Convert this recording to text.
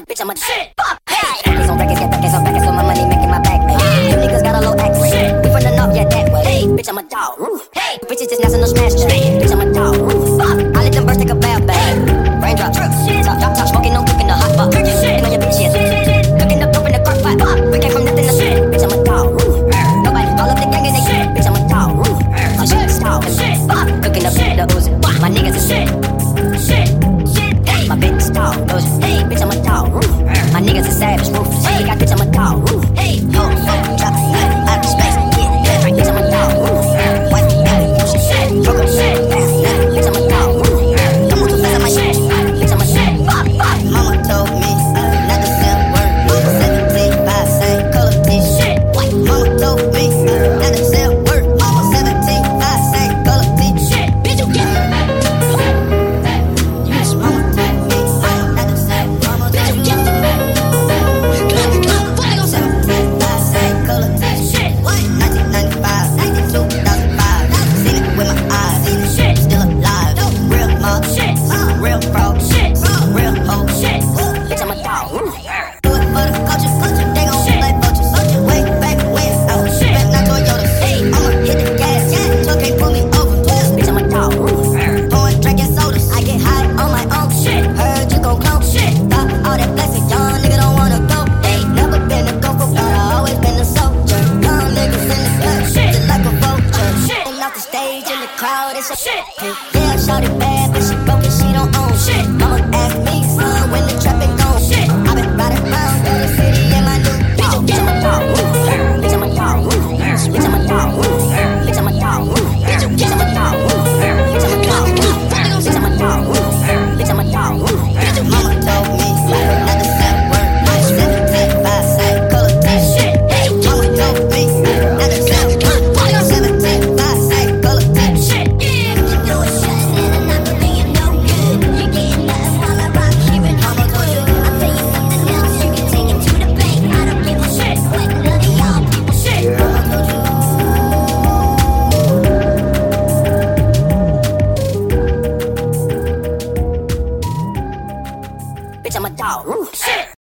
bitch, I'm a shit. Fuck, hey. Rackets on rackets, get backers on backers, so my money making my back pay. You niggas got a low accent. We from the north, yeah, that way. Hey, bitch, I'm a dog. Hey, bitches just national smash shit. Bitch, I'm a dog. Fuck, I let them birds take a bath, babe. Raindrop, drop, top, smoking, no cooking the hot pot. Thing on your bitch, yes. Cooking up dope in the crock pot. We came from nothing to shit. Bitch, I'm a dog. Nobody, all of the gang and they shit. Bitch, I'm a dog. My shit is tall. Fuck, cooking up the ooze. My niggas is shit. Hey, my bitch is tall. Hey, bitch, I'm a dog. My niggas is savage, ruthless. Hey, got bitch, I'm a dog. Hey, ho, drop out of space. Yeah, bitch, I'm a dog. White, shit, broken shit. Bitch, I'm a dog. Come on too fast, I'm a shit. Bitch, I'm a shit. Fuck. Mama told me not to say a word. 17, 5, same color t-shirt. Mama told me not to say a word. 17, 5, same color t-shirt. Bitch, you get me. Yes, mama told me not to say a word. Bitch, you get me. 17, 5, same color t-shirt. 1995, 2005. Seen it with my eyes. Still alive. Real mob. Real fraud. Real hoe. Bitch, I'm a dog. Do it for the culture. They gon' feel like vultures. Way back when I was back, not Toyota. I'ma hit the gas. Truck can't pull me over. Bitch, I'm a dog. Pouring, drinking sodas. I get high on my own. Heard you gon' clone. Thought all that blessing, young nigga don't wanna go. Never been a gopher, but I always been a soldier. Young niggas in the cut, just like a vulture. And off the stage in the crowd, it's a shit. Yeah, shawty bad, but she broke and she don't own shit. Mama asked me, son, when the trap been gone. I been riding around through the city in my new dog. Bitch, I'm a dog. Bitch, I'm a dog. Bitch, I'm a dog. Bitch, I'm a dog. Bitch, I'm a dog. Bitch, I'm a dog. Bitch, I'm a dog. Bitch, I'm a dog. Mama told me not to say a word. 17, 5, same color t-shirt. Mama told me not to say a word. 17, 5, same color t-shirt. You do a shot and I'm feeling no good. You getting love while I rock, keeping mama told you. I'll tell you something else, you can take it to the bank. I don't give a shit what none of y'all people shit. Mama told you. Bitch, I'm a dog. Shit.